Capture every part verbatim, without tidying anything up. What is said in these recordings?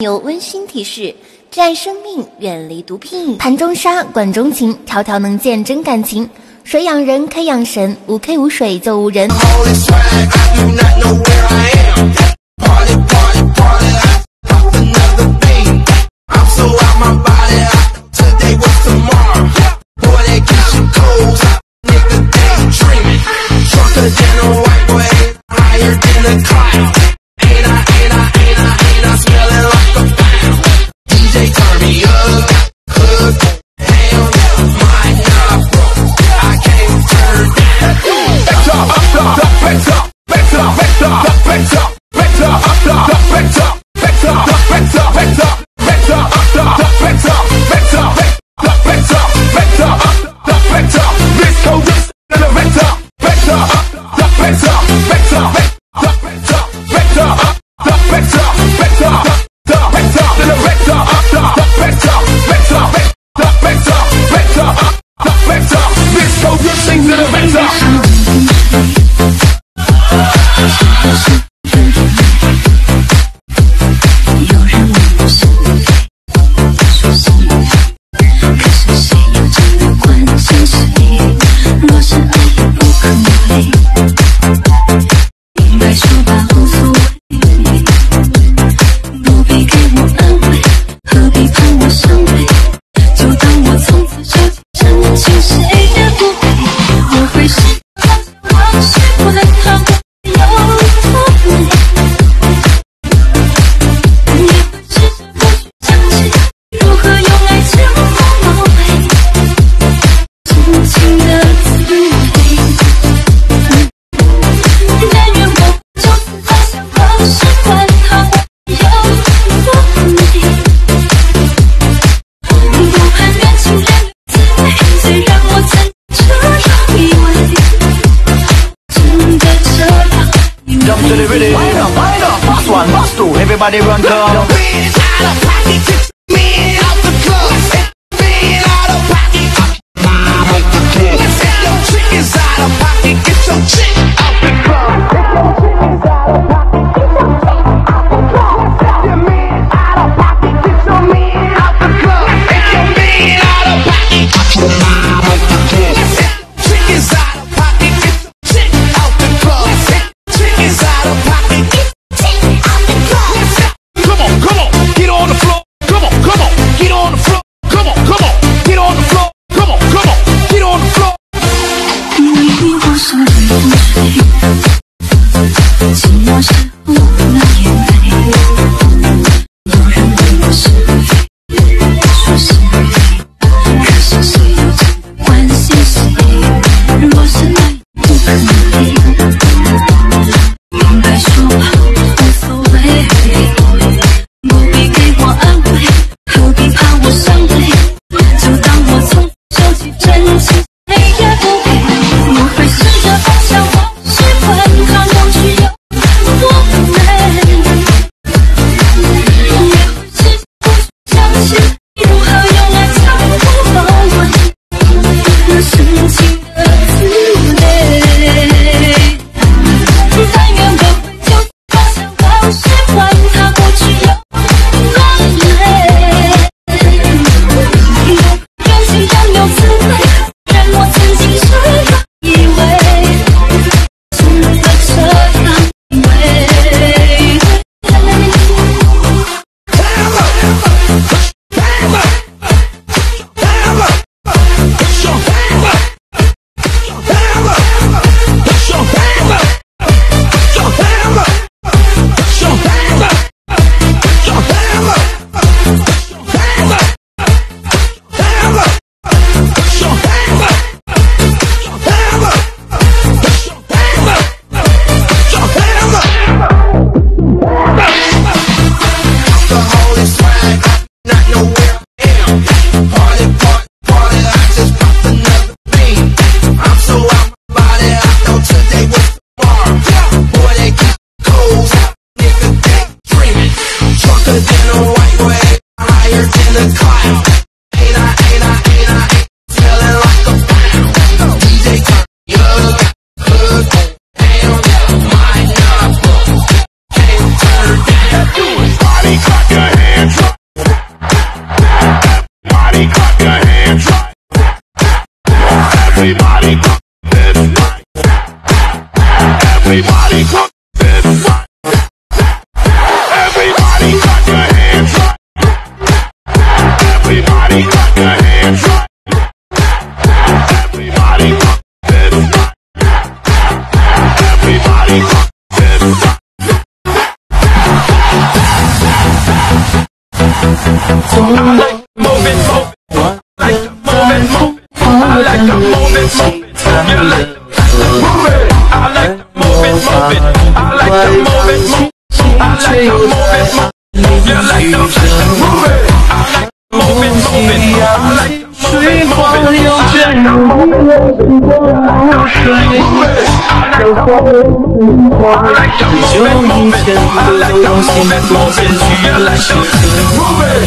有温馨提示：珍爱生命，远离毒品。盘中杀，管中情，条条能见真感情。水养人，K养神，无 K 无水就无人。 Everybody run, come. Being out of pocket, kicks me out the club. Being out of pocket, let's get your chickens out of pocket. Get your chick out the club. Get your chickens out of pocket. Get your chick out the club. Get your man out of pocket. Get your man out the club. Get your man out of pocket. Let's get chickens out of pocket. Get your chick out the club. Let's get chickens out of pocket. Come on, come on, get on the floor. Come on, come on, get on the floor. Come on, come on, get on the floor. Come on, come on, get on the floor. 你我所谓不睡，寂寞时候那眼泪，有人问我是非，说是非，可是谁又真的关心谁？若是爱不可以，明白说好无所谓。不必给我安慰，何必怕我伤悲？就当我从收起真情，谁也不给。我会试着放下往事，换它过去有多美。也会试着不去相信，如何用爱强迫包围那深情的滋味。但愿我会就放下往事，换它过去有。Body clap your hands. Everybody pump this. Everybody clap your hands. Everybody clap your hands. Everybody pump this. Everybody pump this. I like to move it, move it. I like to move it, move it. I like to move it, move it. You like to move it. I like to move it, move it. I like to move it, move it. I like to move it, move it. You like to move it. I like to move it, move it. I like to move it, move it. I like to move it. I like to move it, move it. I like to move it, move it. You like to move it.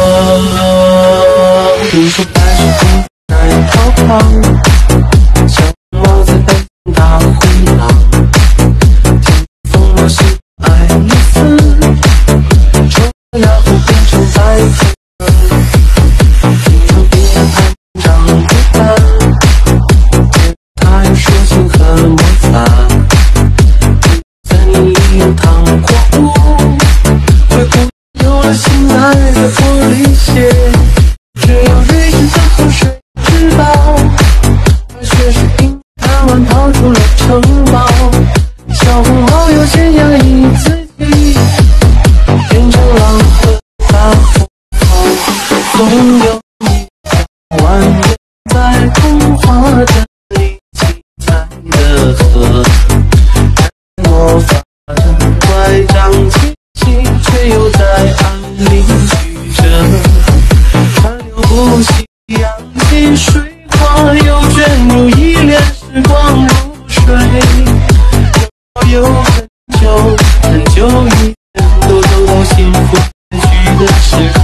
听说白雪公主那样逃跑，小猫在北风大灰狼，天风落西爱丽丝，抽了牙后变成白粉，听说别人谈长不大，他又说情和魔法，在你里有糖果屋，灰姑有了心爱的玻璃鞋。只有瑞士的河水之宝，却是因贪玩跑出了城堡。小红帽有些压抑自己，变成狼和大富豪。总有一条蜿蜒在童话镇里七彩的河，魔法阵乖张气息，却又在暗里曲折。不息扬起水花，又卷入一帘时光如水，有很久很久以前，都走到幸福结局的时刻。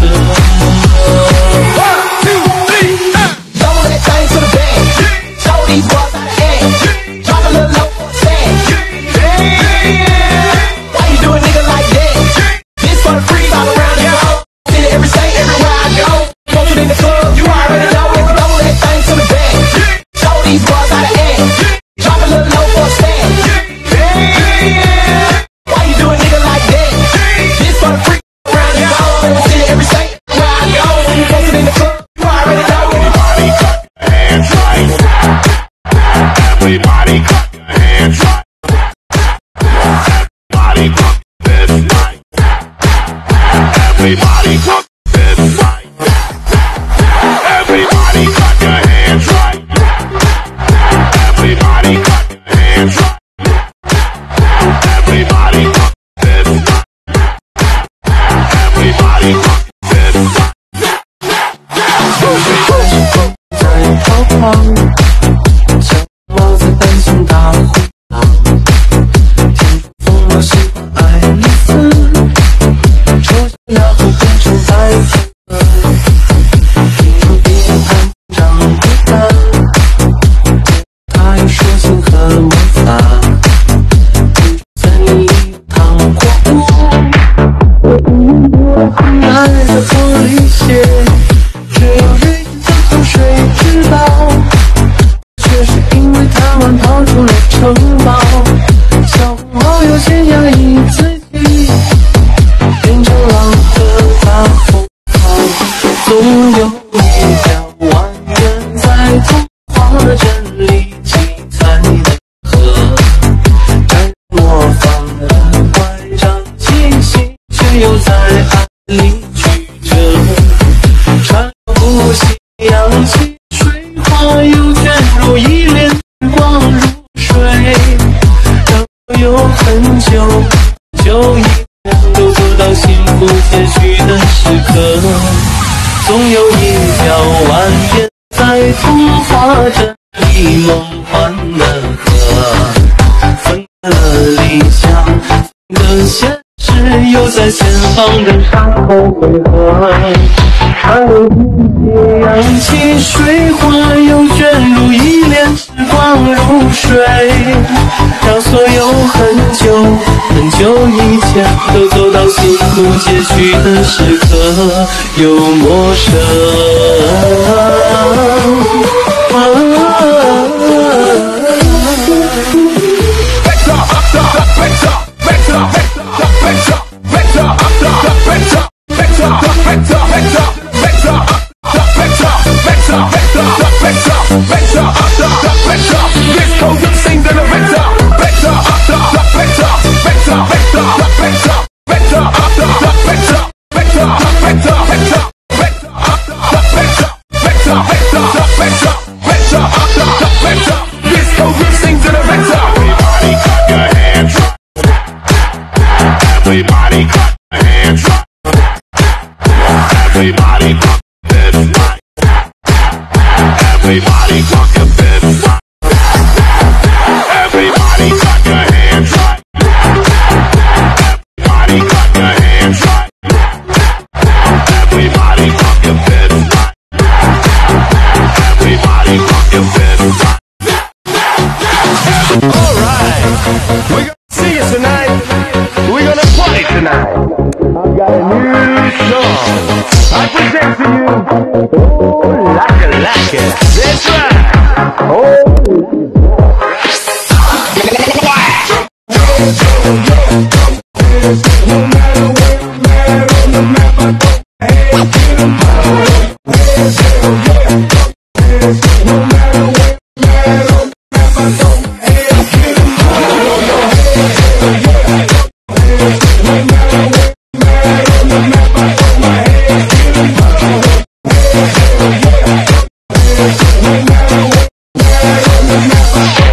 Everybody clap your hands right. Everybody pump this right. Everybody pump this right. Everybody clap your hands right. Everybody clap your hands right. Everybody pump this right. Everybody pump this right. 在逃跑。猫在担心大灰狼，天风落西爱丽丝，抽象牙后变成白粉，听说别人谈长不大，他又说情和魔法，在你里糖果屋，我不愿心爱的玻璃鞋，只有瑞士的河水之宝。却是因为贪玩跑出了城堡，小红帽有些压抑自己，变成狼和大富豪。总有一条蜿蜒在童话镇里七彩的河，带魔法的乖张气息，却又在暗里曲折，穿不息扬起水花，又卷入一帘时光如水，让所有很久就一天都走到幸福结局的时刻。总有一条蜿蜒在童话镇里梦幻的河，分了理想的现实，又在前方的山后汇合。穿过季节扬起水花，又卷入一帘时光如水，让所有很久很久以前都走到幸福结局的时刻，有陌生。啊 better, better, better. This goes up, sing to the better, better, better, better, better, better, better, better, better, better, better, better, better, better, better, better, better, better. This goes up, sing to the better. Everybody clap your hands. Everybody clap your hands. Everybody clap this right. Everybody clap your this right. Everybody clap your hands right. Everybody clap your hands right. Everybody clap your this right. Everybody clap your this right. Alright, we're gonna see you tonight. We're gonna party tonight. I've got a new song. I present to you. Oh, like it, like it. That's right. Oh. No matter where I'm at on the map, I go ahead, get them high. No matter where I'm at on the map, I go ahead, get them high. No matter where I'm at on the map, I go ahead, get them high. No matter where I'm at on the map, I go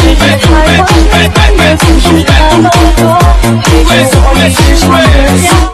Swear